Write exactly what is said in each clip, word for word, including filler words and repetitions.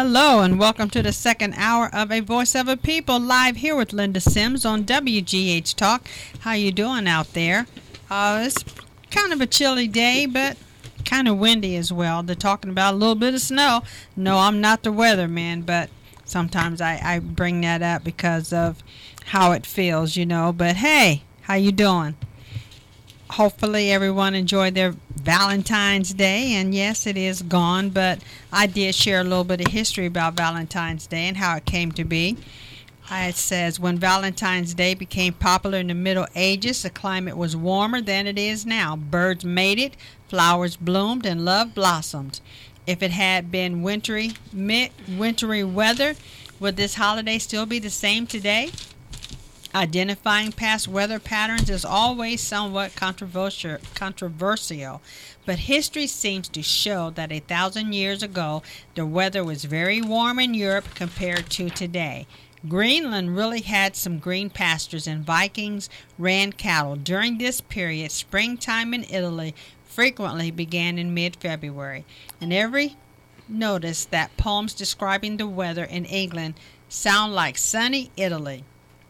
Hello and welcome to the second hour of A Voice of a People, live here with Linda Sims on W G H Talk. How you doing out there? Uh, it's kind of a chilly day, but kind of windy as well. They're talking about a little bit of snow. No, I'm not the weatherman, but sometimes I, I bring that up because of how it feels, you know. But hey, how you doing? Hopefully everyone enjoyed their Valentine's Day, and yes, it is gone, but I did share a little bit of history about Valentine's Day and how it came to be. It says, when Valentine's Day became popular in the Middle Ages, the climate was warmer than it is now. Birds mated, flowers bloomed, and love blossomed. If it had been wintry, mid, wintry weather, would this holiday still be the same today? Identifying past weather patterns is always somewhat controversial, controversial, but history seems to show that a thousand years ago, the weather was very warm in Europe compared to today. Greenland really had some green pastures, and Vikings ran cattle. During this period, springtime in Italy frequently began in mid-February, and every notice that poems describing the weather in England sound like sunny Italy.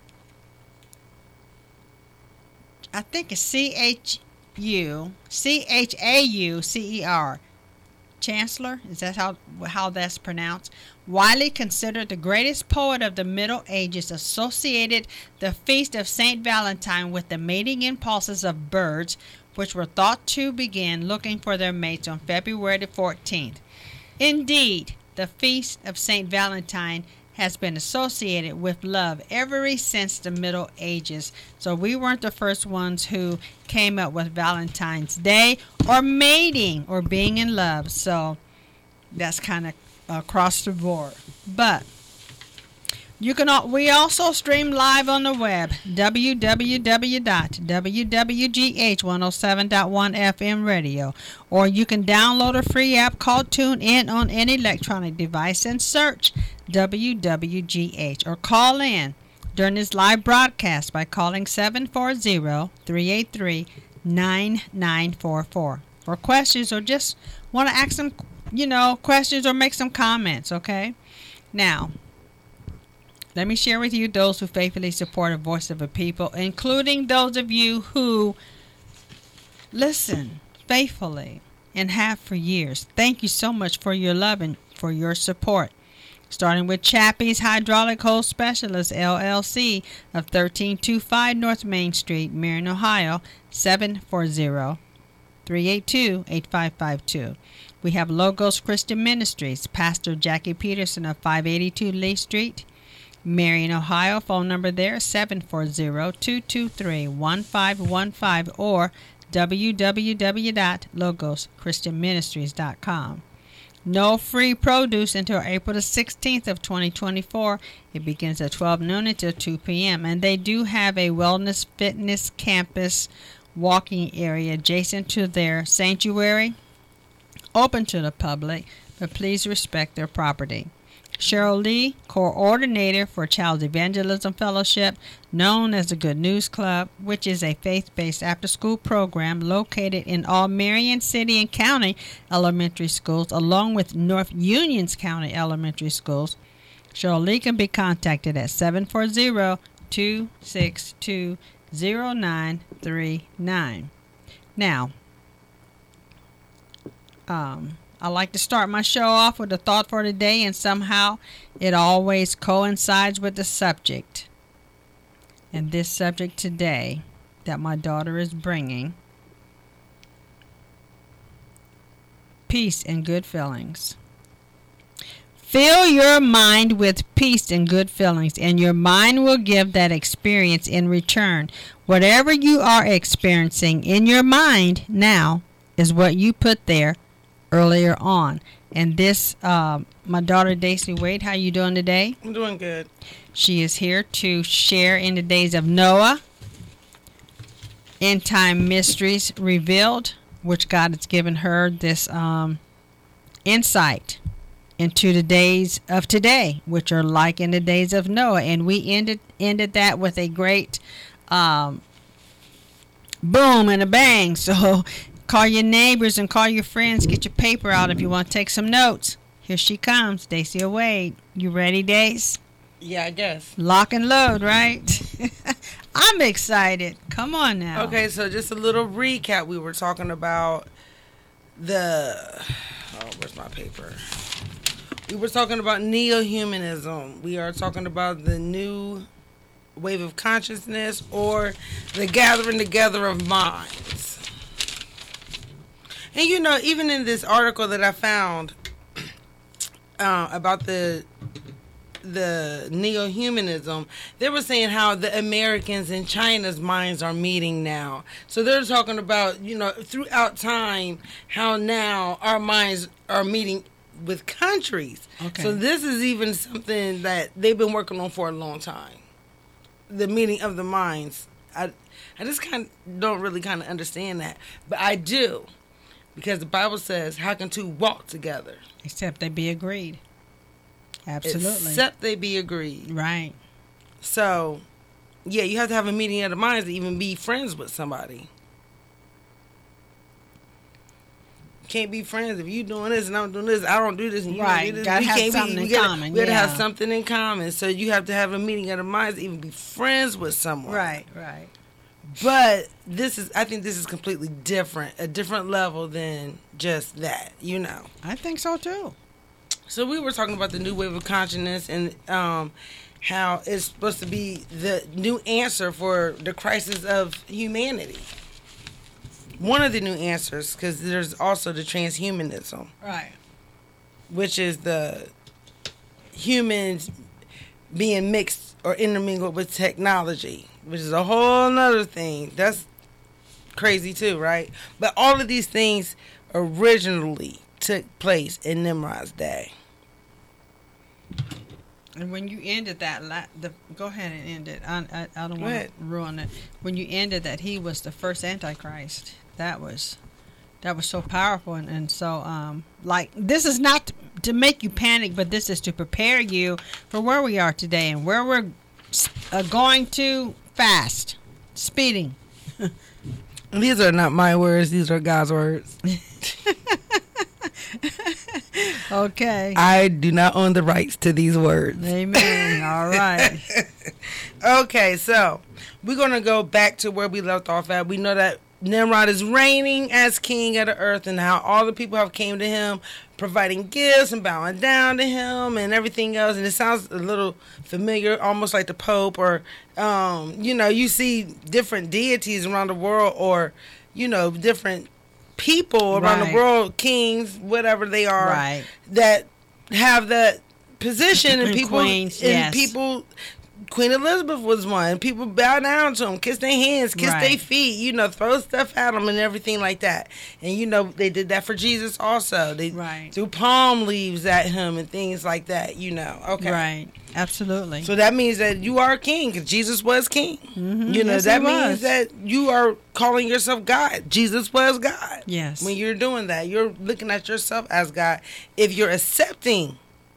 I think it's C H U, C H A U C E R. Chancellor, is that how how that's pronounced? Widely considered the greatest poet of the Middle Ages, associated the feast of Saint Valentine with the mating impulses of birds, which were thought to begin looking for their mates on February the fourteenth. Indeed, the feast of Saint Valentine has been associated with love ever since the Middle Ages. So we weren't the first ones who came up with Valentine's Day or mating or being in love. So that's kind of across the board. But you can al- we also stream live on the web, w w w dot w w g h one oh seven point one F M radio, or you can download a free app called TuneIn on any electronic device and search W W G H, or call in during this live broadcast by calling seven four zero, three eight three, nine nine four four for questions, or just want to ask some, you know, questions or make some comments, okay? Now, let me share with you those who faithfully support a Voice of a People, including those of you who listen faithfully and have for years. Thank you so much for your love and for your support. Starting with Chappie's Hydraulic Hose Specialist, L L C, of thirteen twenty-five North Main Street, Marion, Ohio, seven four zero, three eight two, eight five five two. We have Logos Christian Ministries, Pastor Jackie Peterson of five eighty-two Lee Street, Marion, Ohio. Phone number there, seven four zero, two two three, one five one five, or w w w dot logos christian ministries dot com. No free produce until April the sixteenth of twenty twenty-four. It begins at twelve noon until two p.m. And they do have a wellness fitness campus walking area adjacent to their sanctuary, open to the public, but please respect their property. Cheryl Lee, coordinator for Child's Evangelism Fellowship, known as the Good News Club, which is a faith-based after-school program located in all Marion City and County elementary schools, along with North Union's County elementary schools. Cheryl Lee can be contacted at seven four zero, two six two, zero nine three nine. Now, um... I like to start my show off with a thought for the day, and somehow it always coincides with the subject. And this subject today that my daughter is bringing, peace and good feelings. Fill your mind with peace and good feelings, and your mind will give that experience in return. Whatever you are experiencing in your mind now is what you put there earlier on. And this, uh, my daughter Daisy Wade, how you doing today? I'm doing good. She is here to share in the days of Noah, end time mysteries revealed, which God has given her this um, insight into the days of today, which are like in the days of Noah. And we ended ended that with a great um, boom and a bang. So call your neighbors and call your friends. Get your paper out if you want to take some notes. Here she comes, Dacia Wade. You ready, Dace? Yeah, I guess. Lock and load, right? I'm excited. Come on now. Okay, so just a little recap. We were talking about the... Oh, where's my paper? We were talking about neo-humanism. We are talking about the new wave of consciousness, or the gathering together of minds. And you know, even in this article that I found uh, about the the neo-humanism, they were saying how the Americans and China's minds are meeting now. So they're talking about, you know, throughout time, how now our minds are meeting with countries. Okay. So this is even something that they've been working on for a long time. The meeting of the minds. I, I just kind of don't really kind of understand that. But I do. Because the Bible says, how can two walk together? Except they be agreed. Absolutely. Except they be agreed. Right. So, yeah, you have to have a meeting of the minds to even be friends with somebody. You can't be friends if you doing this and I'm doing this. I don't do this and you right. don't do this. Gotta we have can't something be, in we gotta, common. We got to yeah. have something in common. So you have to have a meeting of the minds to even be friends with someone. Right, right. But this is, I think this is completely different, a different level than just that, you know. I think so too. So we were talking about the new wave of consciousness and um, how it's supposed to be the new answer for the crisis of humanity. One of the new answers, because there's also the transhumanism. Right. Which is the humans being mixed or intermingled with technology, which is a whole nother thing. That's crazy too, right? But all of these things originally took place in Nimrod's day. And when you ended that, la- the, go ahead and end it. I, I, I don't Go want ahead. to ruin it. When you ended that he was the first Antichrist, that was that was so powerful. And, and so, um, like, this is not to, to make you panic, but this is to prepare you for where we are today and where we're uh, going to fast, speeding. These are not my words. These are God's words. Okay. I do not own the rights to these words. Amen. All right. Okay, so we're going to go back to where we left off at. We know that Nimrod is reigning as king of the earth and how all the people have came to him, providing gifts and bowing down to him and everything else. And it sounds a little familiar, almost like the Pope, or, um, you know, you see different deities around the world, or, you know, different people around Right. the world, kings, whatever they are, Right. that have that position, and And people, queens, and yes. people. Queen Elizabeth was one. People bow down to them, kiss their hands, kiss Right. their feet, you know, throw stuff at them and everything like that. And, you know, they did that for Jesus also. They Right. threw palm leaves at him and things like that, you know. Okay. Right. Absolutely. So that means that you are king, because Jesus was king. Mhm. You know, Yes, that he means was. that you are calling yourself God. Jesus was God. Yes. When you're doing that, you're looking at yourself as God. If you're accepting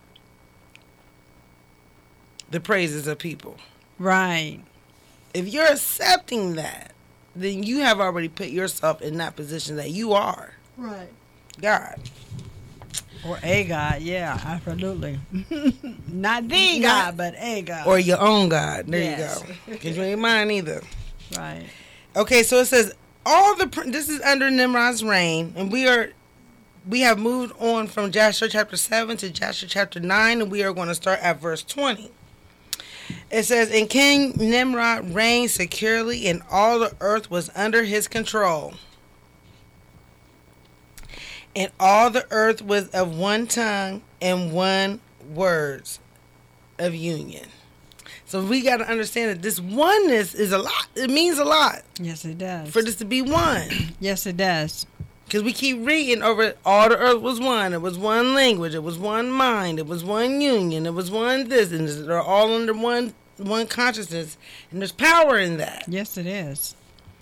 the praises of people. Right. If you're accepting that, then you have already put yourself in that position that you are Right. God. Or a God, yeah, absolutely. Not the Not- God, but a God. Or your own God. There Yes. you go. Because you ain't mine either. Right. Okay, so it says, all the, pr- this is under Nimrod's reign, and we are, we have moved on from Jasher chapter seven to Jasher chapter nine, and we are going to start at verse twenty. It says, and King Nimrod reigned securely, and all the earth was under his control. And all the earth was of one tongue and one words of union. So we got to understand that this oneness is a lot. It means a lot Yes, it does. for this to be one. Yes, it does. Because we keep reading over it. All the earth was one. It was one language. It was one mind. It was one union. It was one this. And they're all under one one consciousness. And there's power in that. Yes, it is.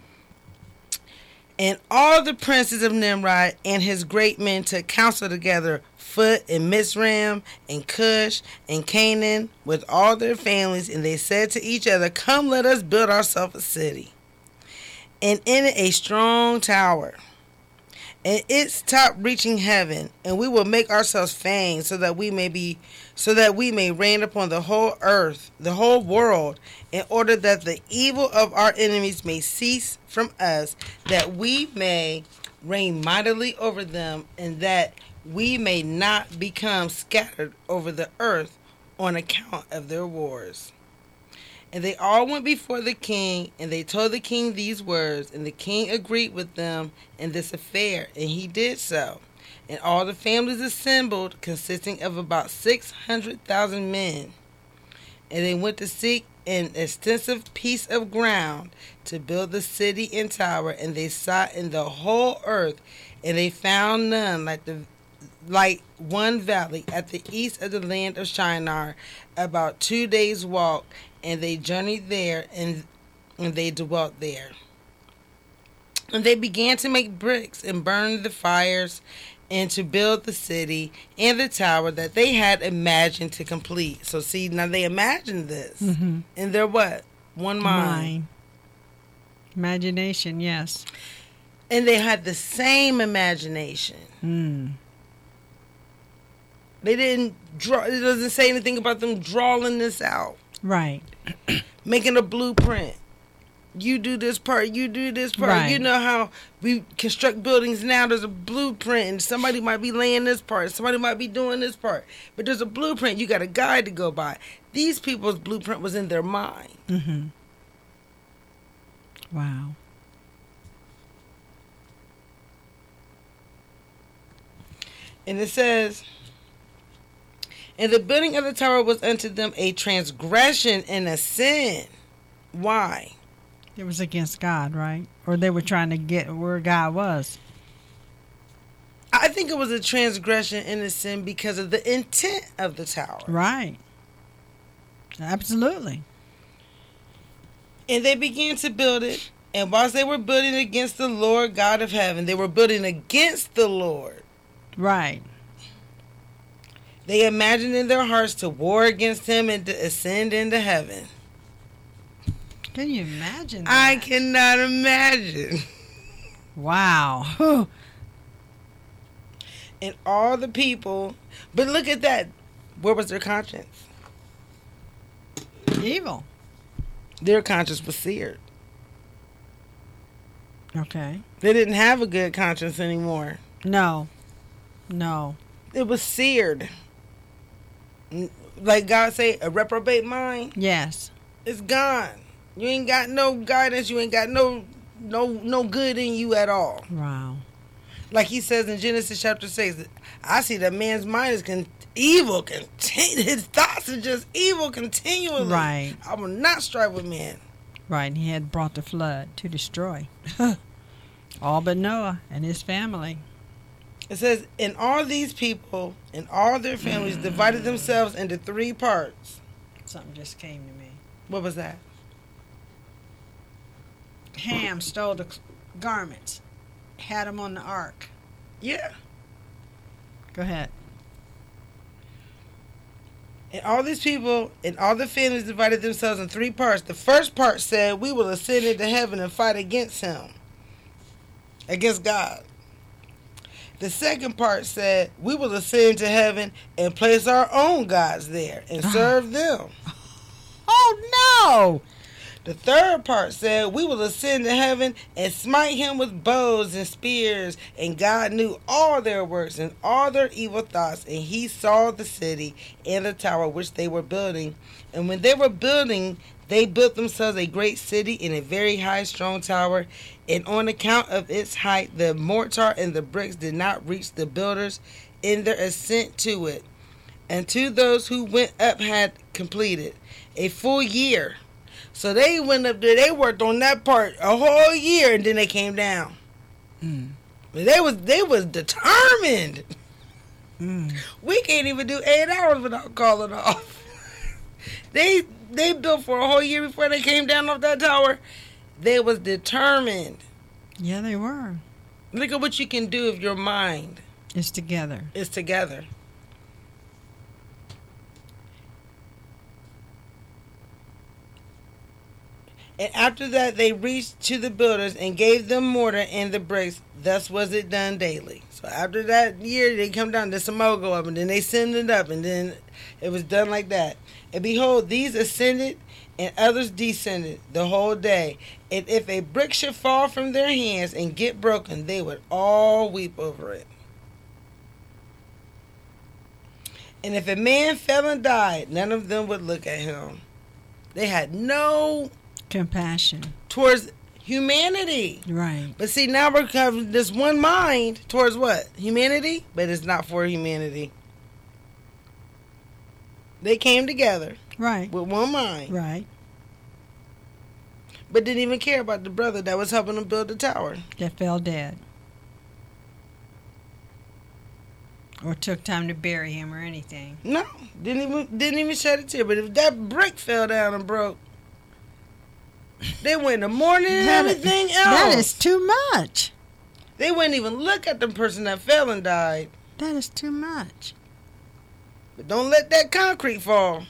And all the princes of Nimrod and his great men took counsel together, Phut and Mizraim and Cush and Canaan with all their families. And they said to each other, come, let us build ourselves a city, and in it a strong tower, and its top reaching heaven, and we will make ourselves famed so that we may be so that we may reign upon the whole earth, the whole world, in order that the evil of our enemies may cease from us, that we may reign mightily over them, and that we may not become scattered over the earth on account of their wars. And they all went before the king, and they told the king these words, and the king agreed with them in this affair, and he did so. And all the families assembled, consisting of about six hundred thousand men. And they went to seek an extensive piece of ground to build the city and tower, and they sought in the whole earth, and they found none like the like one valley at the east of the land of Shinar, about two days' walk, and they journeyed there, and and they dwelt there. And they began to make bricks and burn the fires, and to build the city and the tower that they had imagined to complete. So see, now they imagined this, Mm-hmm. and they're what? One mind. Mind. Imagination, yes. And they had the same imagination. Mm. They didn't draw. It doesn't say anything about them drawing this out, Right. making a blueprint. You do this part, you do this part. Right. You know how we construct buildings now. There's a blueprint, and somebody might be laying this part, somebody might be doing this part. But there's a blueprint. You got a guide to go by. These people's blueprint was in their mind. Mm-hmm. Wow. And it says, and the building of the tower was unto them a transgression and a sin. Why? It was against God, right? Or they were trying to get where God was. I think it was a transgression and a sin because of the intent of the tower. Right. Absolutely. And they began to build it. And whilst they were building against the Lord God of heaven, they were building against the Lord. Right. They imagined in their hearts to war against him and to ascend into heaven. Can you imagine that? I cannot imagine. Wow. And all the people, but look at that. Where was their conscience? Evil. Their conscience was seared. Okay. They didn't have a good conscience anymore. No. No. It was seared. Like God say, a reprobate mind, Yes. it's gone. You ain't got no guidance. You ain't got no no no good in you at all. Wow. Like he says in Genesis chapter six, I see that man's mind is con- evil. Continu- his thoughts are just evil continually. Right. I will not strive with men. Right. And he had brought the flood to destroy all but Noah and his family. It says, and all these people and all their families divided themselves into three parts. Something just came to me. What was that? Ham stole the garments, had them on the ark. Yeah. Go ahead. And all these people and all the families divided themselves in three parts. The first part said, we will ascend into heaven and fight against him, against God. The second part said, we will ascend to heaven and place our own gods there and serve them. Oh, no! The third part said, we will ascend to heaven and smite him with bows and spears. And God knew all their works and all their evil thoughts. And he saw the city and the tower which they were building. And when they were building, they built themselves a great city and a very high, strong tower. And on account of its height, the mortar and the bricks did not reach the builders in their ascent to it. And to those who went up had completed a full year. So they went up there, they worked on that part a whole year, and then they came down. Mm. They was they was determined. Mm. We can't even do eight hours without calling off. they they built for a whole year before they came down off that tower. They was determined. Yeah, they were. Look at what you can do if your mind It's together. is together. And after that they reached to the builders and gave them mortar and the bricks. Thus was it done daily. So after that year they come down, there's some more go up, and then they send it up, and then it was done like that. And behold, these ascended and others descended the whole day. And if a brick should fall from their hands and get broken, they would all weep over it. And if a man fell and died, none of them would look at him. They had no compassion towards humanity. Right. But see, now we're having this one mind towards what? Humanity? But it's not for humanity. They came together. Right. With one mind. Right. But didn't even care about the brother that was helping them build the tower. That fell dead. Or took time to bury him or anything. No. Didn't even didn't even shed a tear. But if that brick fell down and broke, they went in the morning and That is- everything else. That is too much. They wouldn't even look at the person that fell and died. That is too much. But don't let that concrete fall.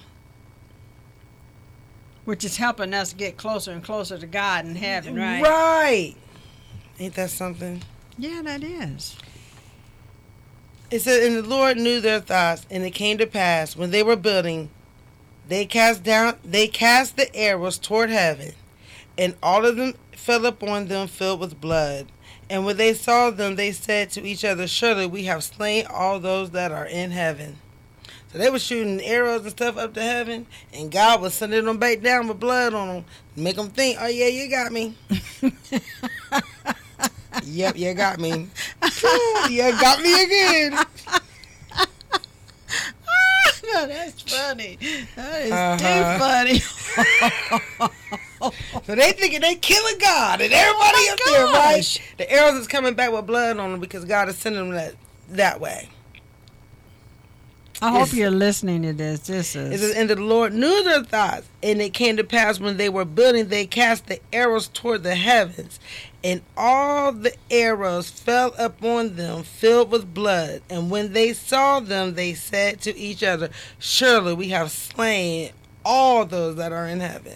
Which is helping us get closer and closer to God in heaven, right? Right. Ain't that something? Yeah, that is. It said, and the Lord knew their thoughts, and it came to pass when they were building, they cast down, they cast the arrows toward heaven, and all of them fell upon them filled with blood. And when they saw them, they said to each other, surely we have slain all those that are in heaven. So they were shooting arrows and stuff up to heaven, and God was sending them back down with blood on them, make them think, oh yeah, you got me. Yep, you got me. You got me again. No, that's funny. That is Uh-huh. too funny. So they thinking they killing God and everybody Oh my up there, right? gosh. The arrows is coming back with blood on them because God is sending them that, that way. I hope It's- you're listening to this. This It is. says, and the Lord knew their thoughts, and it came to pass when they were building, they cast the arrows toward the heavens, and all the arrows fell upon them, filled with blood. And when they saw them, they said to each other, surely we have slain all those that are in heaven.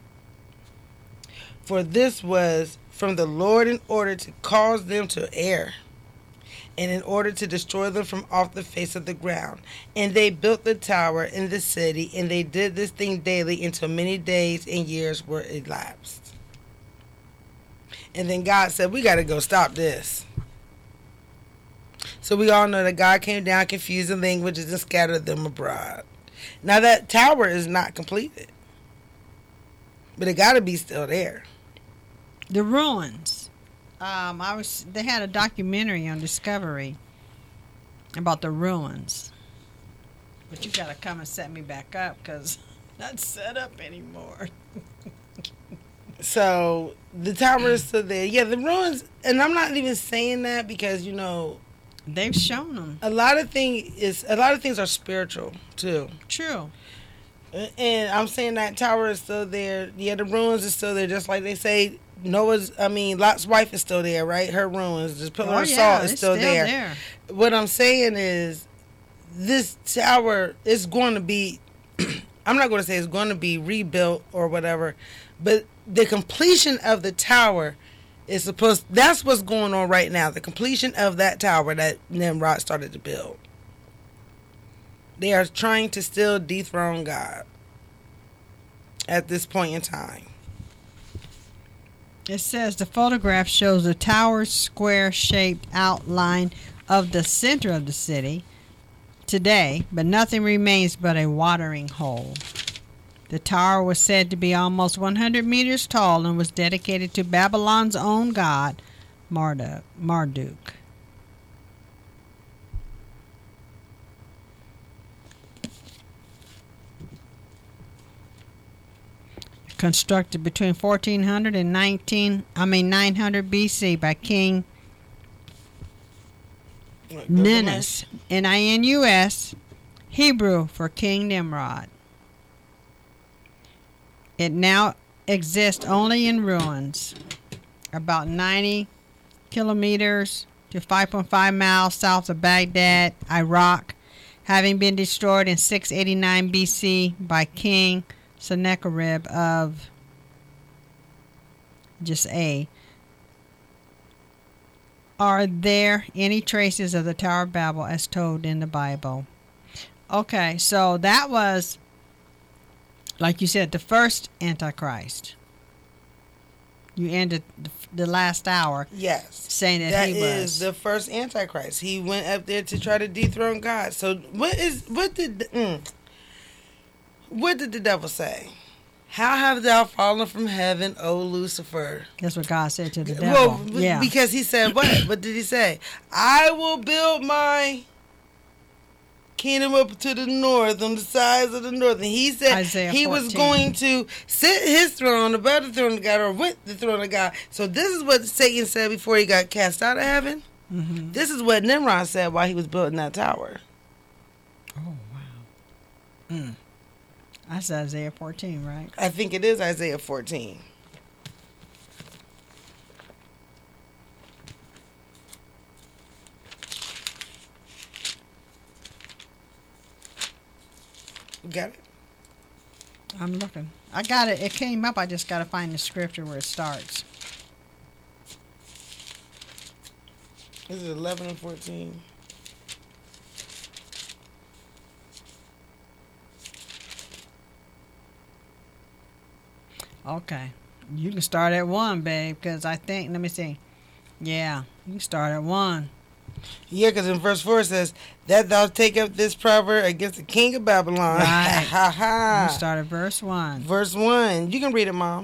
For this was from the Lord in order to cause them to err, and in order to destroy them from off the face of the ground. And they built the tower in the city, and they did this thing daily until many days and years were elapsed. And then God said, we got to go stop this. So we all know that God came down, confused the languages, and scattered them abroad. Now that tower is not completed, but it got to be still there. The ruins. Um, I was. They had a documentary on Discovery about the ruins. But you gotta come and set me back up because not set up anymore. So the tower is still there. Yeah, the ruins, and I'm not even saying that because you know They've shown them. a lot of thing is a lot of things are spiritual too. True. And I'm saying that tower is still there. Yeah, the ruins is still there, just like they say Noah's. I mean, Lot's wife is still there, right? Her ruins, the pillar Oh of yeah, salt is it's still, there. there. What I'm saying is, this tower is going to be. I'm not going to say it's going to be rebuilt or whatever, but the completion of the tower is supposed. That's what's going on right now. The completion of that tower that Nimrod started to build. They are trying to still dethrone God at this point in time. It says the photograph shows the tower's square-shaped outline of the center of the city today, but nothing remains but a watering hole. The tower was said to be almost one hundred meters tall and was dedicated to Babylon's own god, Marduk. Marduk. Constructed between fourteen hundred and nineteen, I mean nine hundred B C by King Ninus, N I N U S, Hebrew for King Nimrod. It now exists only in ruins, about ninety kilometers to five point five miles south of Baghdad, Iraq, having been destroyed in six eighty-nine B C by King Sennacherib of just A. Are there any traces of the Tower of Babel as told in the Bible? Okay, so that was, like you said, the first Antichrist. You ended the, the last hour. Yes. Saying that, that he was. That is the first Antichrist. He went up there to try to dethrone God. So what is what did mm, what did the devil say? How have thou fallen from heaven, O Lucifer? That's what God said to the devil. Well, yeah. Because he said what? What did he say? I will build my kingdom up to the north, on the sides of the north. And he said Isaiah he fourteen. was going to sit his throne above the throne of God, or with the throne of God. So this is what Satan said before he got cast out of heaven. Mm-hmm. This is what Nimrod said while he was building that tower. Oh, wow. Mm. That's Isaiah fourteen, right? I think it is Isaiah fourteen. You got it? I'm looking. I got it. It came up. I just got to find the scripture where it starts. Is it eleven and fourteen? Okay. You can start at one, babe, because I think, let me see. Yeah, you can start at one. Yeah, because in verse four it says, that thou take up this proverb against the king of Babylon. Right. Ha ha. You start at verse one. Verse one. You can read it, Mom.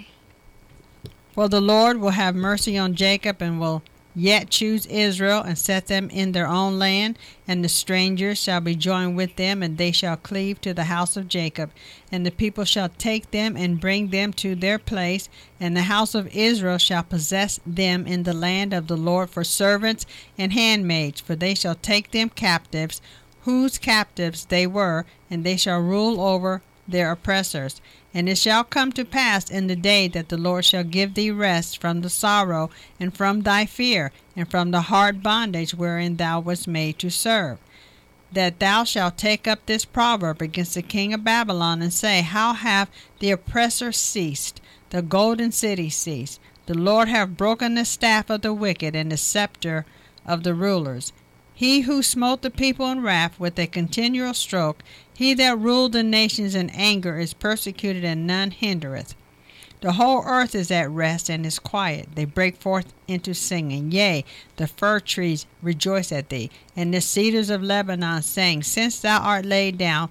For the Lord will have mercy on Jacob and will yet choose Israel and set them in their own land, and the strangers shall be joined with them, and they shall cleave to the house of Jacob, and the people shall take them and bring them to their place, and the house of Israel shall possess them in the land of the Lord for servants and handmaids, for they shall take them captives, whose captives they were, and they shall rule over their oppressors. And it shall come to pass in the day that the Lord shall give thee rest from the sorrow, and from thy fear, and from the hard bondage wherein thou wast made to serve, that thou shalt take up this proverb against the king of Babylon, and say, How hath the oppressor ceased, the golden city ceased? The Lord hath broken the staff of the wicked, and the scepter of the rulers. He who smote the people in wrath with a continual stroke, he that ruled the nations in anger, is persecuted, and none hindereth. The whole earth is at rest and is quiet. They break forth into singing. Yea, the fir trees rejoice at thee, and the cedars of Lebanon saying, Since thou art laid down,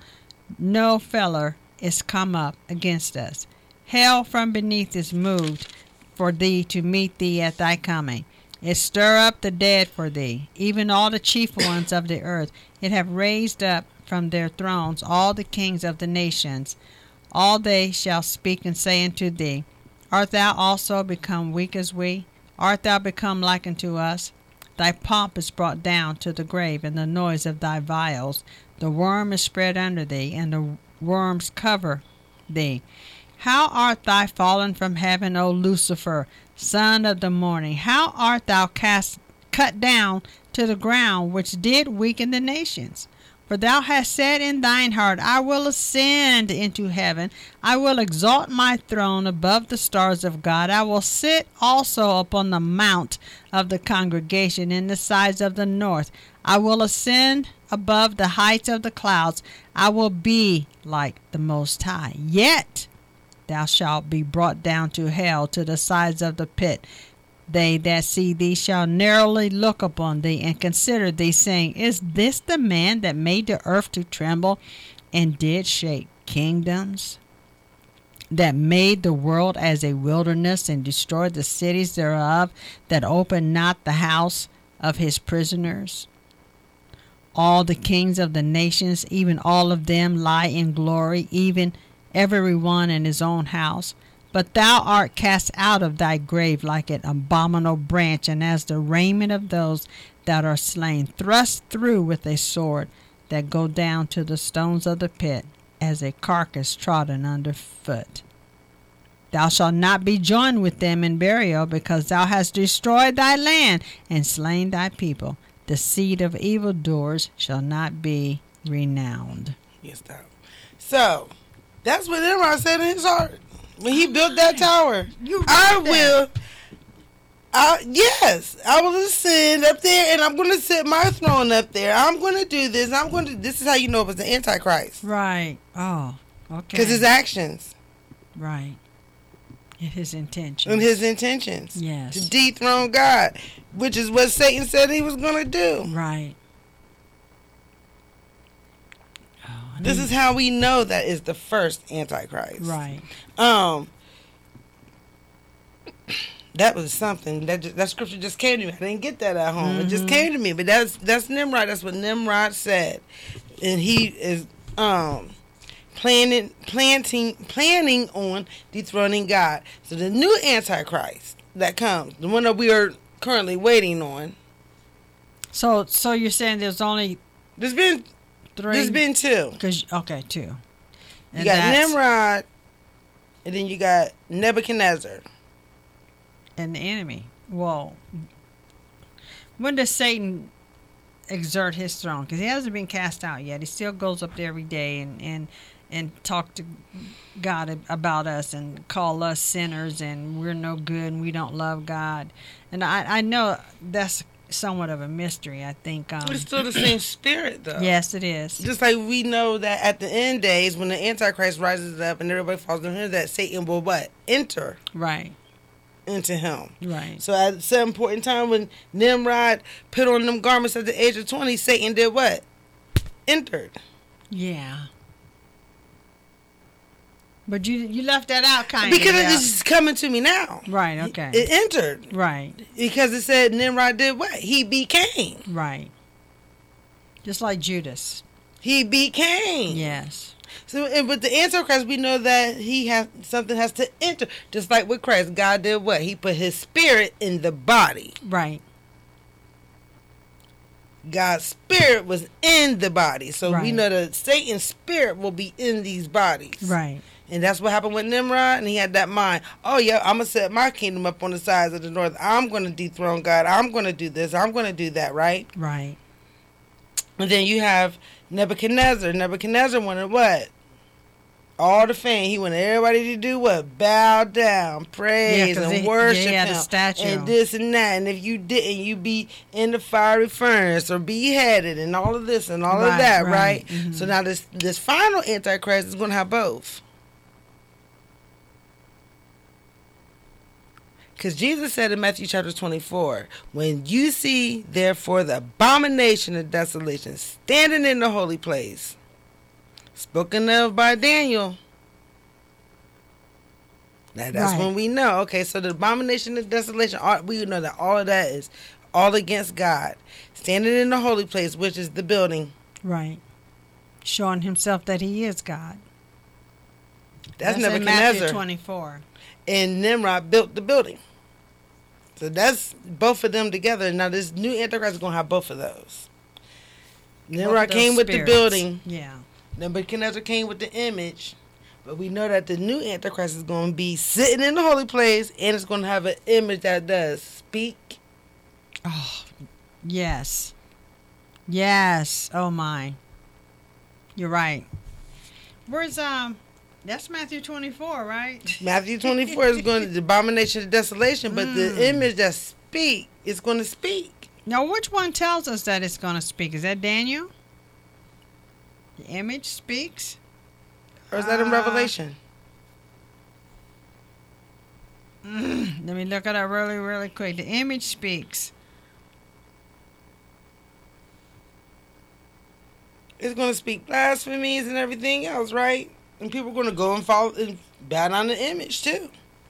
no feller is come up against us. Hell from beneath is moved for thee to meet thee at thy coming. It stir up the dead for thee, even all the chief ones of the earth. It have raised up from their thrones all the kings of the nations. All they shall speak and say unto thee, Art thou also become weak as we? Art thou become like unto us? Thy pomp is brought down to the grave, and the noise of thy viols. The worm is spread under thee, and the worms cover thee. How art thou fallen from heaven, O Lucifer, son of the morning? How art thou cast cut down to the ground, which did weaken the nations? For thou hast said in thine heart, I will ascend into heaven. I will exalt my throne above the stars of God. I will sit also upon the mount of the congregation in the sides of the north. I will ascend above the heights of the clouds. I will be like the Most High. Yet thou shalt be brought down to hell, to the sides of the pit. They that see thee shall narrowly look upon thee, and consider thee, saying, Is this the man that made the earth to tremble, and did shake kingdoms? That made the world as a wilderness, and destroyed the cities thereof, that opened not the house of his prisoners? All the kings of the nations, even all of them, lie in glory, even every one in his own house. But thou art cast out of thy grave like an abominable branch, and as the raiment of those that are slain, thrust through with a sword, that go down to the stones of the pit, as a carcass trodden under foot. Thou shalt not be joined with them in burial, because thou hast destroyed thy land, and slain thy people. The seed of evildoers shall not be renowned. Yes, thou. So, that's what Nimrod said in his heart. When he built that tower, You I read that. will, I, yes, I will ascend up there, and I'm going to set my throne up there. I'm going to do this. I'm going to. This is how you know it was the Antichrist. Right. Oh, okay. Because his actions. Right. And his intentions. And his intentions. Yes. To dethrone God, which is what Satan said he was going to do. Right. Oh, this is how we know that is the first Antichrist. Right. Um. That was something that just, that scripture just came to me. I didn't get that at home. Mm-hmm. It just came to me. But that's that's Nimrod. That's what Nimrod said, and he is um planning planting planning on dethroning God. So the new Antichrist that comes, the one that we are currently waiting on. So so you're saying there's only there's been three. There's been two. Cause okay, two. And you got Nimrod, and then you got Nebuchadnezzar. And the enemy. Well, when does Satan exert his throne? Because he hasn't been cast out yet. He still goes up there every day and, and, and talk to God about us and call us sinners and we're no good and we don't love God. And I, I know that's somewhat of a mystery, I think. Um, it's still the same spirit, though. Yes, it is. Just like we know that at the end days, when the Antichrist rises up and everybody falls in him, that Satan will what? Enter. Right. Into him. Right. So at some point in time when Nimrod put on them garments at the age of twenty, Satan did what? Entered. Yeah. But you you left that out kind of. Because yeah. it's coming to me now. Right, okay. It entered. Right. Because it said Nimrod did what? He became. Right. Just like Judas. He became. Yes. So, and with the Antichrist, we know that he has something has to enter, just like with Christ. God did what? He put His Spirit in the body. Right. God's Spirit was in the body, so right. we know that Satan's spirit will be in these bodies. Right. And that's what happened with Nimrod, and he had that mind. Oh yeah, I'm gonna set my kingdom up on the sides of the north. I'm gonna dethrone God. I'm gonna do this. I'm gonna do that. Right. Right. And then you have Nebuchadnezzar. Nebuchadnezzar wanted what? All the fame. He wanted everybody to do what? Bow down, praise, yeah, and he, worship he had him. A statue. And this and that. And if you didn't, you be in the fiery furnace or beheaded and all of this and all right, of that, right? right? Mm-hmm. So now this, this final Antichrist is going to have both. Because Jesus said in Matthew chapter twenty-four, when you see, therefore, the abomination of desolation standing in the holy place, spoken of by Daniel. Now that's right. when we know. Okay, so the abomination of desolation, all, we know that all of that is all against God. Standing in the holy place, which is the building. Right. Showing himself that he is God. That's, that's Nebuchadnezzar. In Matthew twenty-four. And Nimrod built the building. So that's both of them together. Now this new Antichrist is going to have both of those. Nimrod came with spirits. the building. Yeah. Nebuchadnezzar came with the image. But we know that the new Antichrist is going to be sitting in the holy place, and it's going to have an image that does speak. Oh, yes. Yes. Oh, my. You're right. Where's, um, that's Matthew twenty-four, right? Matthew twenty-four is going to the abomination of desolation, but mm. the image that speak is going to speak. Now, which one tells us that it's going to speak? Is that Daniel? The image speaks? Or is that in uh, Revelation? Mm, let me look at that really, really quick. The image speaks. It's going to speak blasphemies and everything else, right? And people are going to go and fall and bow down the image, too.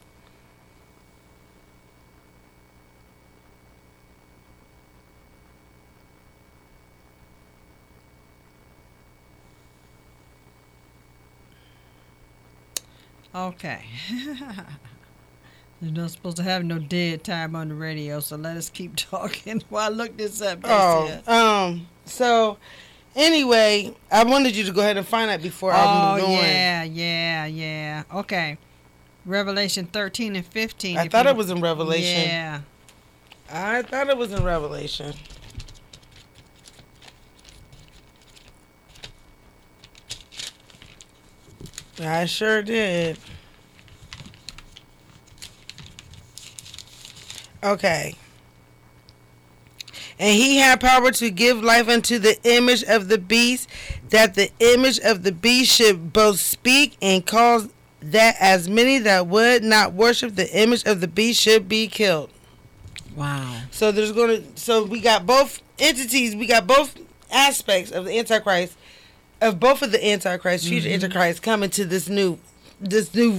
Okay. You're not supposed to have no dead time on the radio, so let us keep talking while I look this up. Oh, um, so anyway, I wanted you to go ahead and find that before oh, I move on. Oh, yeah, yeah, yeah. Okay. Revelation thirteen and fifteen. I thought it was in Revelation. Yeah. I thought it was in Revelation. I sure did. Okay. And he had power to give life unto the image of the beast, that the image of the beast should both speak and cause that as many that would not worship the image of the beast should be killed. Wow. So there's going to, so we got both entities, we got both aspects of the Antichrist, of both of the Antichrist, future mm-hmm. Antichrist coming to this new, this new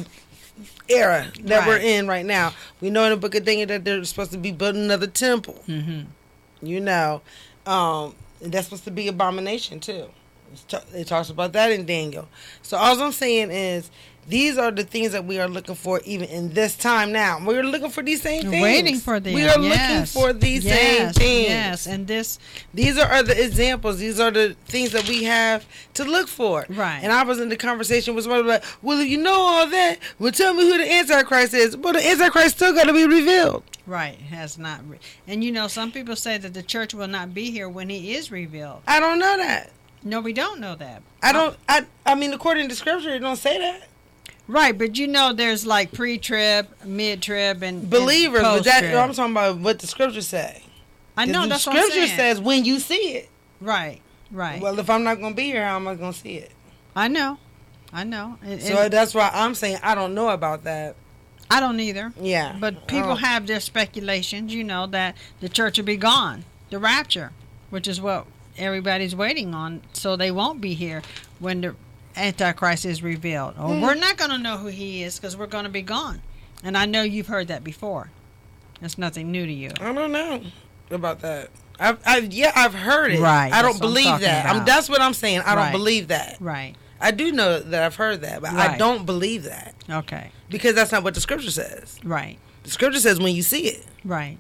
era that right. we're in right now. We know in the book of Daniel that they're supposed to be building another temple. Mm-hmm. You know, um, and that's supposed to be abomination too. It talks about that in Daniel. So all I'm saying is, these are the things that we are looking for even in this time now. We're looking for these same things. Waiting for them. We are yes. looking for these yes. same things. Yes, and this... These are the examples. These are the things that we have to look for. Right. And I was in the conversation with somebody like, well, if you know all that, well, tell me who the Antichrist is. Well, the Antichrist still got to be revealed. Right, has not. Re- and you know, some people say that the church will not be here when he is revealed. I don't know that. No, we don't know that. I don't, I, I mean, according to scripture, it don't say that. Right, but you know, there's like pre-trib, mid-trib, and believers. And but that I'm talking about what the scriptures say. I know the that's scripture what I'm saying. says when you see it. Right, right. Well, if I'm not going to be here, how am I going to see it? I know, I know. It, so it, that's why I'm saying I don't know about that. I don't either. Yeah, but people have their speculations. You know that the church will be gone, the rapture, which is what everybody's waiting on. So they won't be here when the Antichrist is revealed. Or mm. we're not going to know who he is because we're going to be gone. And I know you've heard that before. It's nothing new to you. I don't know about that. I've, I've yeah, I've heard it. Right. I don't believe I'm that. I'm, that's what I'm saying. I right. don't believe that. Right. I do know that I've heard that, but right. I don't believe that. Okay. Because that's not what the scripture says. Right. The scripture says when you see it. Right.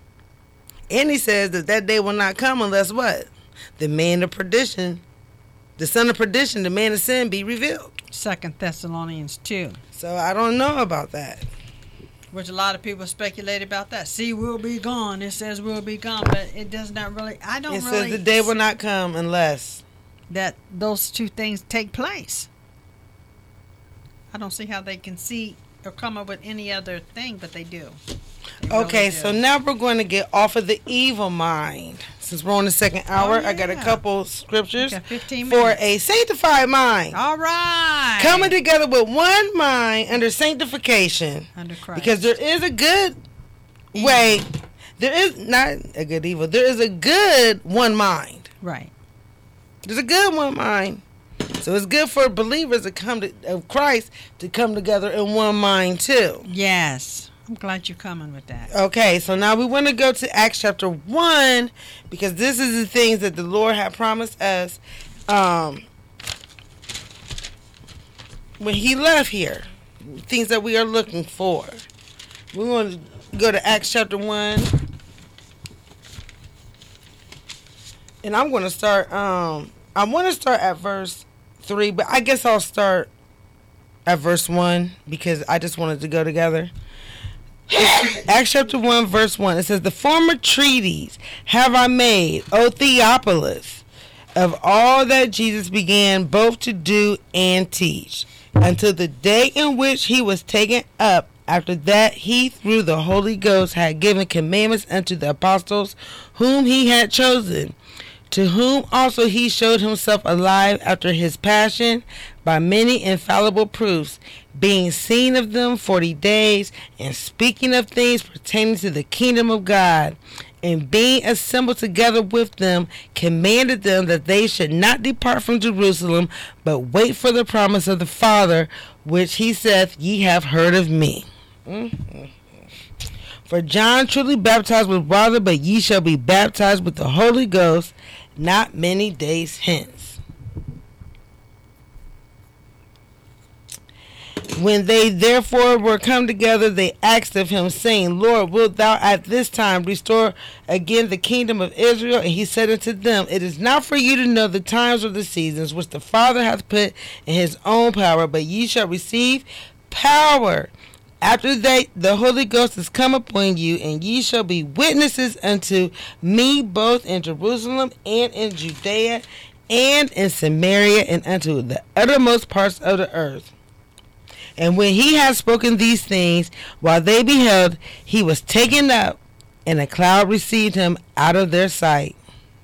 And he says that that day will not come unless what? The man of perdition, the son of perdition, the man of sin be revealed. Second Thessalonians two. So I don't know about that. Which a lot of people speculate about that. See, we'll be gone. It says we'll be gone, but it does not really. I don't it really. It says the day will not come unless that those two things take place. I don't see how they can see or come up with any other thing, but they do. They okay, really do. So now we're going to get off of the evil mind. Since we're on the second hour, oh, yeah. I got a couple scriptures fifteen for minutes. a sanctified mind. All right. Coming together with one mind under sanctification. Under Christ. Because there is a good evil. way. There is not a good evil. There is a good one mind. Right. There's a good one mind. So it's good for believers to come to of Christ to come together in one mind too. Yes. I'm glad you're coming with that. Okay, so now we want to go to Acts chapter one because this is the things that the Lord had promised us um, when he left here. Things that we are looking for. We want to go to Acts chapter one. And I'm going to start, um, I want to start at verse three, but I guess I'll start at verse one because I just wanted to go together. Acts chapter one, verse one. It says, the former treaties have I made, O Theophilus, of all that Jesus began both to do and teach, until the day in which he was taken up. After that, he, through the Holy Ghost, had given commandments unto the apostles whom he had chosen, to whom also he showed himself alive after his passion by many infallible proofs, being seen of them forty days, and speaking of things pertaining to the kingdom of God, and being assembled together with them, commanded them that they should not depart from Jerusalem, but wait for the promise of the Father, which he saith, ye have heard of me. Mm-hmm. For John truly baptized with water, but ye shall be baptized with the Holy Ghost not many days hence. When they therefore were come together, they asked of him, saying, Lord, wilt thou at this time restore again the kingdom of Israel? And he said unto them, it is not for you to know the times or the seasons which the Father hath put in his own power, but ye shall receive power after that the Holy Ghost is come upon you, and ye shall be witnesses unto me both in Jerusalem and in Judea and in Samaria and unto the uttermost parts of the earth. And when he had spoken these things, while they beheld, he was taken up, and a cloud received him out of their sight.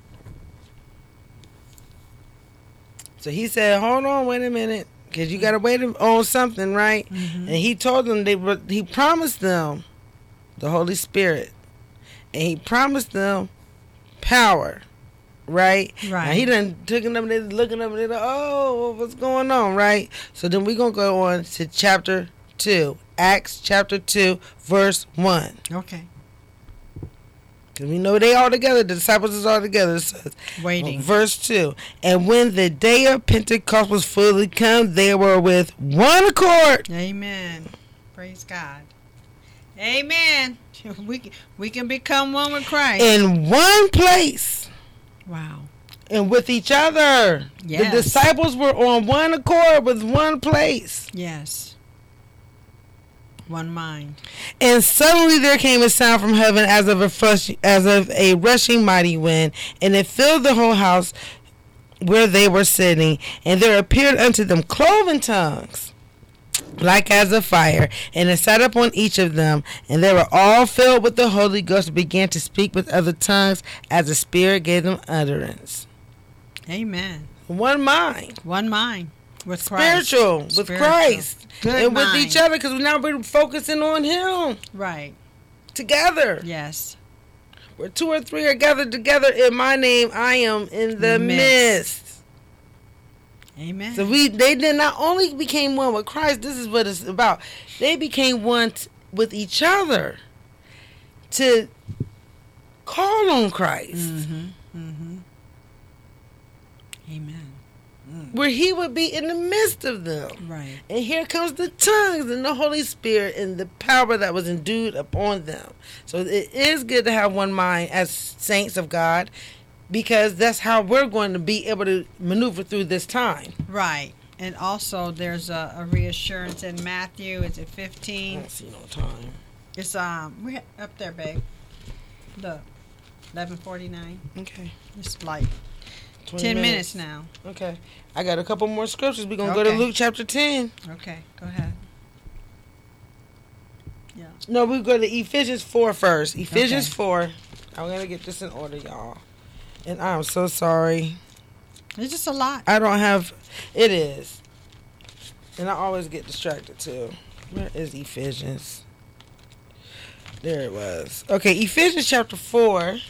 So he said, hold on, wait a minute, because you got to wait on something, right? Mm-hmm. And he told them, they were, he promised them the Holy Spirit. And he promised them power, right? Right. Now he done taking them, they looking up, and they're like, oh, what's going on, right? So then we're going to go on to chapter two. Acts chapter two, verse one. Okay. Because we know they all together. The disciples is all together. It says, Waiting. Verse two. And when the day of Pentecost was fully come, they were with one accord. Amen. Praise God. Amen. We, we can become one with Christ. In one place. Wow. And with each other. Yes. The disciples were on one accord with one place. Yes. One mind. And suddenly there came a sound from heaven as of a fresh, as of a rushing mighty wind, and it filled the whole house where they were sitting. And there appeared unto them cloven tongues, like as of fire, and it sat upon each of them. And they were all filled with the Holy Ghost, and began to speak with other tongues as the Spirit gave them utterance. Amen. One mind. One mind. With Christ. Spiritual. With Spiritual. Christ. Good and mind. with each other, because now we're focusing on Him. Right. Together. Yes. Where two or three are gathered together in my name, I am in the midst. midst. Amen. So we, they did not only became one with Christ. This is what it's about. They became one t- with each other to call on Christ, Mm-hmm. Mm-hmm. Amen. Mm. where He would be in the midst of them. Right. And here comes the tongues and the Holy Spirit and the power that was endued upon them. So it is good to have one mind as saints of God, because that's how we're going to be able to maneuver through this time. Right. And also there's a, a reassurance in Matthew. Is it I fifteen? don't see no time. It's um we ha- up there, babe. Look. eleven forty-nine. Okay. It's like twenty ten minutes now. Okay. I got a couple more scriptures. We're going to go to Okay. Luke chapter ten. Okay, go ahead. Yeah. No, we go to Ephesians four first. Ephesians Okay. four. I'm going to get this in order, y'all. And I'm so sorry. It's just a lot. I don't have... It is. And I always get distracted, too. Where is Ephesians? There it was. Okay, Ephesians chapter four.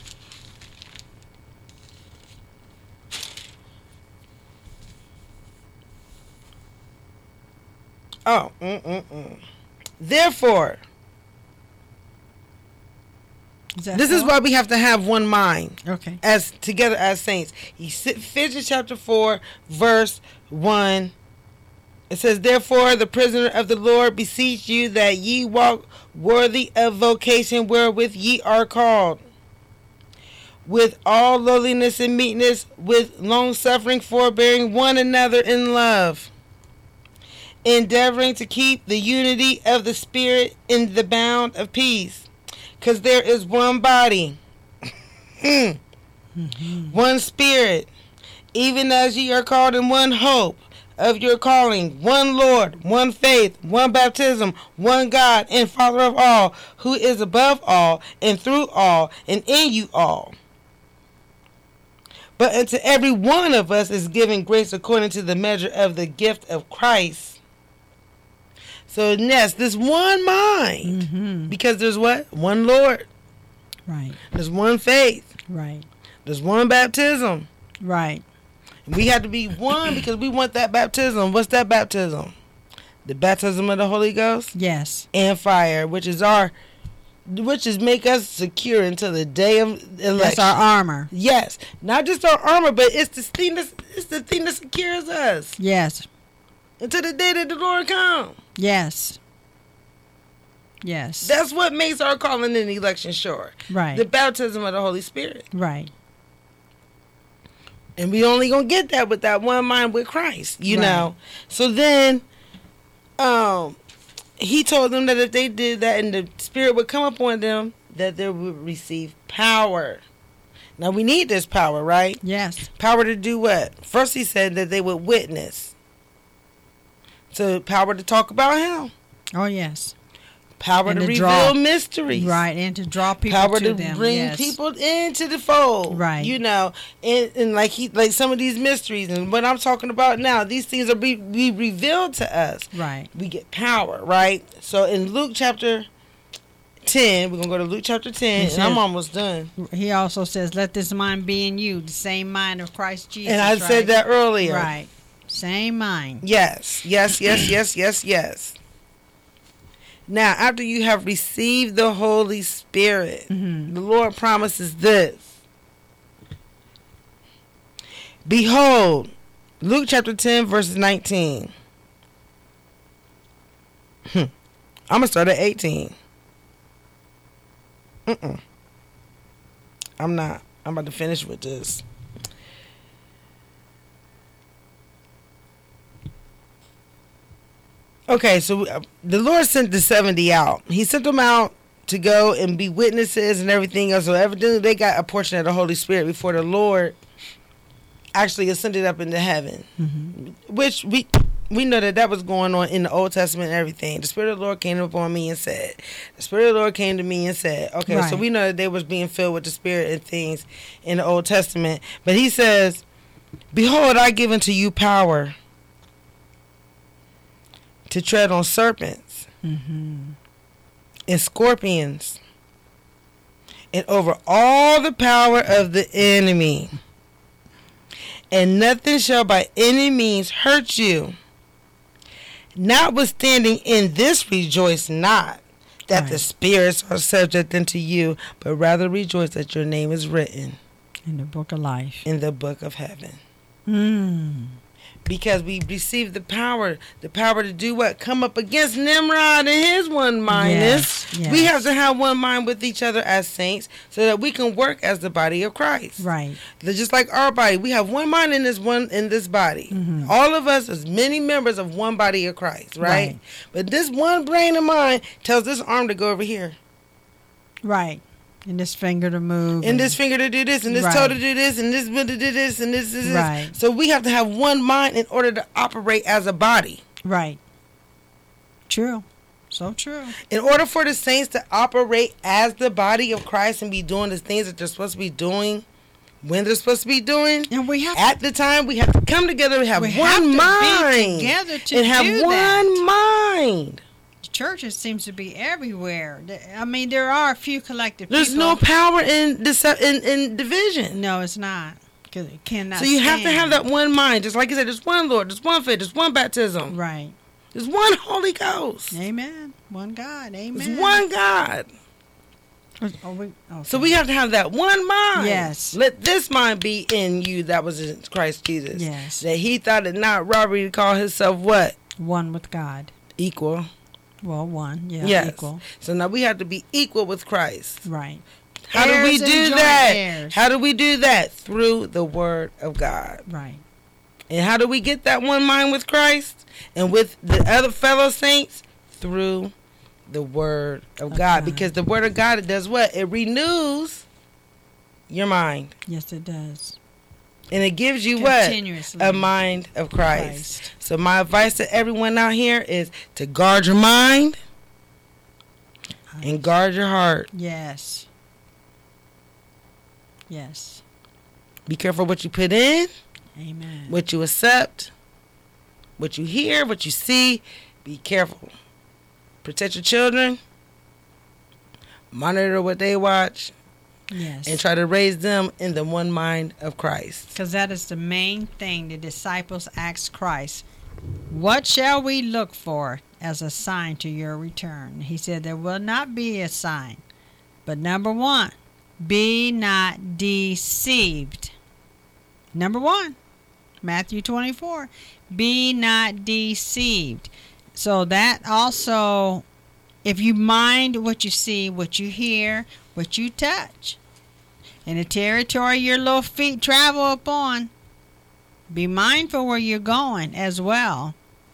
Oh, mm-mm-mm. Therefore, Is that this is all? why we have to have one mind Okay. as together as saints. Ephesians chapter four, verse one. It says, therefore, the prisoner of the Lord beseech you that ye walk worthy of vocation wherewith ye are called, with all lowliness and meekness, with long suffering, forbearing one another in love, endeavoring to keep the unity of the Spirit in the bound of peace. Because there is one body, mm-hmm. one Spirit, even as ye are called in one hope of your calling, one Lord, one faith, one baptism, one God and Father of all, who is above all, and through all, and in you all. But unto every one of us is given grace according to the measure of the gift of Christ. So, yes, this one mind. Mm-hmm. Because there's what? One Lord. Right. There's one faith. Right. There's one baptism. Right. We have to be one because we want that baptism. What's that baptism? The baptism of the Holy Ghost Yes. and fire, which is our, which is make us secure until the day of election. That's our armor. Yes, not just our armor, but it's the thing that it's the thing that secures us Yes. until the day that the Lord comes. Yes. Yes. That's what makes our calling and election sure. Right. The baptism of the Holy Spirit. Right. And we only gonna get that with that one mind with Christ, you Right. know. So then, um, he told them that if they did that and the Spirit would come upon them, that they would receive power. Now we need this power, right? Yes. Power to do what? First, he said that they would witness. So power to talk about Him. Oh, yes. Power And to to reveal draw- mysteries. Right, and to draw people Power to to them. bring yes. people into the fold. Right. You know, and, and like he like some of these mysteries and what I'm talking about now, these things are be, be revealed to us. Right. We get power, right? So in Luke chapter ten, we're gonna go to Luke chapter ten, He and says- I'm almost done. He also says, "Let this mind be in you, the same mind of Christ Jesus." And I right? said that earlier. Right. Same mind. Yes, yes, yes, yes, yes, yes. Now, after you have received the Holy Spirit, Mhm. the Lord promises this. Behold, Luke chapter ten, verses nineteen. Hmm. I'm going to start at eighteen. Mm-mm. I'm not. I'm about to finish with this. Okay, so uh, the Lord sent the seventy out. He sent them out to go and be witnesses and everything else. So evidently they got a portion of the Holy Spirit before the Lord actually ascended up into heaven. Mm-hmm. Which we we know that that was going on in the Old Testament and everything. The Spirit of the Lord came upon me and said, the Spirit of the Lord came to me and said, okay, Right. so we know that they was being filled with the Spirit and things in the Old Testament. But he says, behold, I give unto you power to tread on serpents Mm-hmm. and scorpions and over all the power of the enemy. And nothing shall by any means hurt you. Notwithstanding in this rejoice not that Right. the spirits are subject unto you, but rather rejoice that your name is written In the book of life. in the book of heaven. Mm. Because we received the power, the power to do what? Come up against Nimrod and his one mindness. Yes, yes. We have to have one mind with each other as saints so that we can work as the body of Christ. Right. Just like our body, we have one mind in this one in this body. Mhm. All of us as many members of one body of Christ, right? Right. But this one brain of mine tells this arm to go over here, Right. And this finger to move. and this finger to do this, and this toe Right. to do this, and this foot to do this, and this, this, this. Right. So we have to have one mind in order to operate as a body. Right. True. So true. In order for the saints to operate as the body of Christ and be doing the things that they're supposed to be doing when they're supposed to be doing, And we have to, at the time we have to come together and have we one have to mind be together to and have do one that. mind. Churches seems to be everywhere. Th- I mean, there are a few collective There's people. no power in, dece- in in division. No, it's not. Because it cannot So you have to stand. have that one mind. Just like you said, there's one Lord, there's one faith, there's one baptism, Right. there's one Holy Ghost, Amen. One God. Amen. there's one God. Oh, we, okay. So we have to have that one mind. Yes. Let this mind be in you that was in Christ Jesus. Yes. That he thought it not robbery to call himself what? One with God. Equal. Well, one. Yeah. Yes. Equal. So now we have to be equal with Christ. Right. How do we Heirs and do joint that? heirs. How do we do that? Through the word of God. Right. And how do we get that one mind with Christ and with the other fellow saints? Through the word of Of God. God. Because the word of God, it does what? It renews your mind. Yes, it does. And it gives you what? Continuously. A mind of Christ. Christ. So my advice to everyone out here is to guard your mind and guard your heart. Yes. Yes. Be careful what you put in, Amen. what you accept, what you hear, what you see. Be careful. Protect your children. Monitor what they watch. Yes. And try to raise them in the one mind of Christ. Because that is the main thing the disciples asked Christ. What shall we look for as a sign to your return? He said there will not be a sign. But number one, be not deceived. Number one, Matthew twenty-four. Be not deceived. So that also, if you mind what you see, what you hear, what you touch, in the territory your little feet travel upon, be mindful where you're going as well.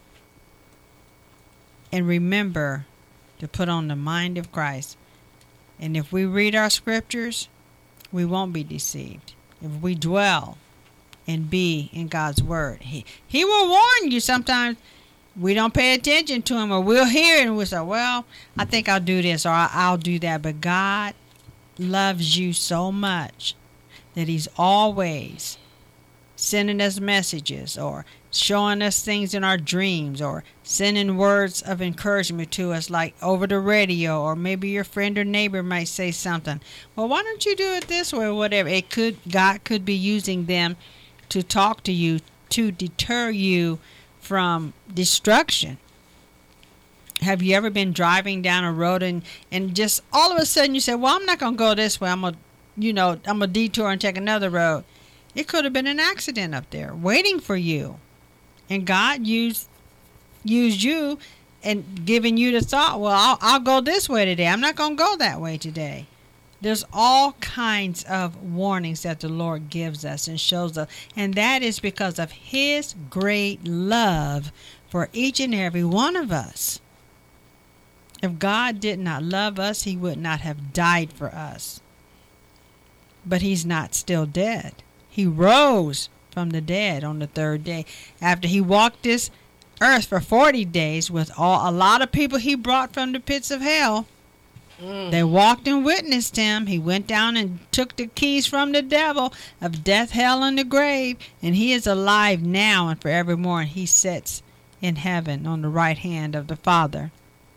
And remember to put on the mind of Christ. And if we read our scriptures, we won't be deceived. If we dwell and be in God's word, He, he will warn you sometimes. we don't pay attention to him, or we'll hear it and we'll say, well, I think I'll do this or I'll do that. But God loves you so much that he's always sending us messages or showing us things in our dreams or sending words of encouragement to us, like over the radio, or maybe your friend or neighbor might say something. Well, why don't you do it this way or whatever? It could, God could be using them to talk to you, to deter you from destruction. Have you ever been driving down a road and, and just all of a sudden you say, well, I'm not going to go this way. I'm going to, you know, I'm going to detour and take another road. It could have been an accident up there waiting for you. And God used used you and giving you the thought, well, I'll, I'll go this way today. I'm not going to go that way today. There's all kinds of warnings that the Lord gives us and shows us. And that is because of his great love for each and every one of us. If God did not love us, he would not have died for us. But he's not still dead. He rose from the dead on the third day after he walked this earth for forty days with all a lot of people he brought from the pits of hell. Mm. They walked and witnessed him. He went down and took the keys from the devil of death, hell, and the grave, and he is alive now and forevermore, and he sits in heaven on the right hand of the Father.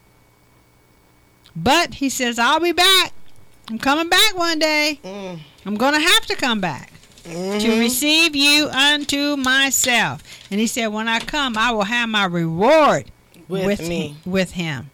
But he says, I'll be back. I'm coming back one day. Mm. I'm going to have to come back. Mm-hmm. To receive you unto myself. And he said, when I come, I will have my reward with, with me him, with him.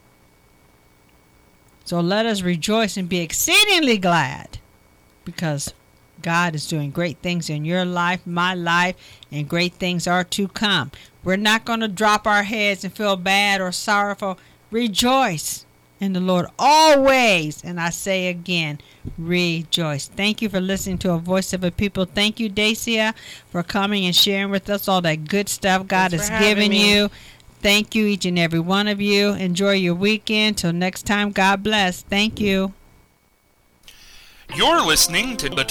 So let us rejoice and be exceedingly glad, because God is doing great things in your life, my life, and great things are to come. We're not going to drop our heads and feel bad or sorrowful. Rejoice in the Lord always. And I say again, rejoice. Thank you for listening to A Voice of a People. Thank you, Dacia, for coming and sharing with us all that good stuff God has given you. Thank you, each and every one of you. Enjoy your weekend. Till next time, God bless. Thank you. You're listening to the